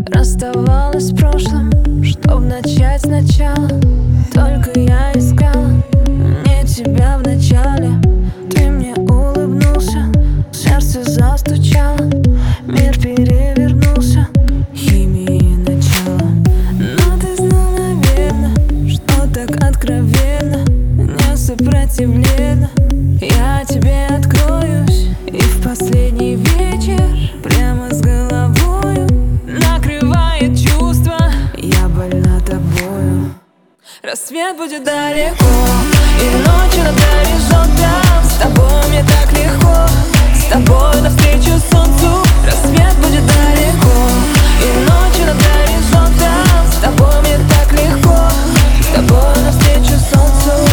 Расставалась с прошлым, чтоб начать сначала. Только я искала не тебя вначале. Ты мне улыбнулся, сердце застучало, мир перевернулся, химии начало. Но ты знал, наверно, что так откровенно, не сопротивленно я тебе откроюсь. И в последний вечер прямо с головою накрывает чувство, я больна тобою. Рассвет будет далеко, и ночью над горизонтом. С тобой мне так легко, с тобой навстречу солнцу. Рассвет будет далеко, и ночью над горизонтом. С тобой мне так легко, с тобой навстречу солнцу.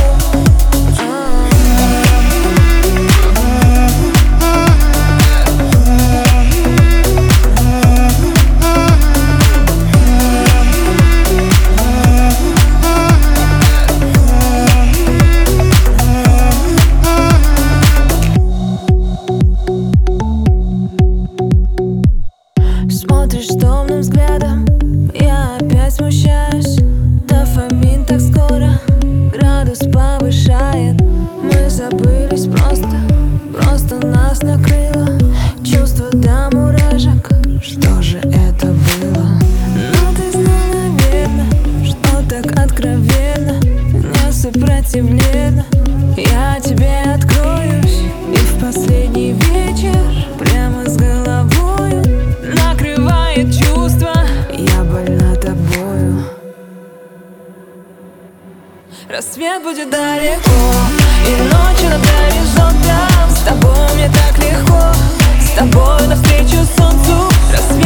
Смотришь томным взглядом, я опять смущаюсь. Дофамин так скоро градус повышает. Мы забылись просто нас накрыло чувство до мурашек. Что же это было? Но ты знал, наверно, что так откровенно, не сопротивленно я тебе откроюсь. И в последний вечер прямо с головою накрывает чувство, я больна тобою. Рассвет будет далеко, и ночью над горизонтом. С тобой мне так легко, с тобой навстречу солнцу. Рассвет